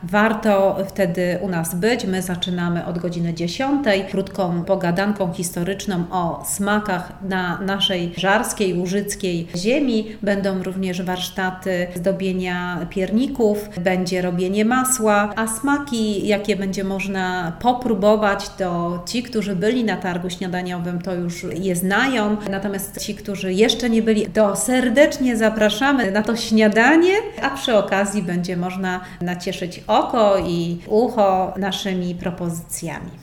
Warto wtedy u nas być. My zaczynamy od godziny 10, krótką pogadanką historyczną o smakach na naszej żarskiej, łużyckiej ziemi. Będą również warsztaty zdobienia pierników, będzie robienie masła, a smaki, jakie będzie można popróbować, to ci, którzy byli na targu śniadaniowym, to już je znają. Natomiast ci, którzy jeszcze nie byli, to serdecznie zapraszamy na to śniadanie, a przy okazji będzie można nacieszyć oko i ucho naszymi propozycjami.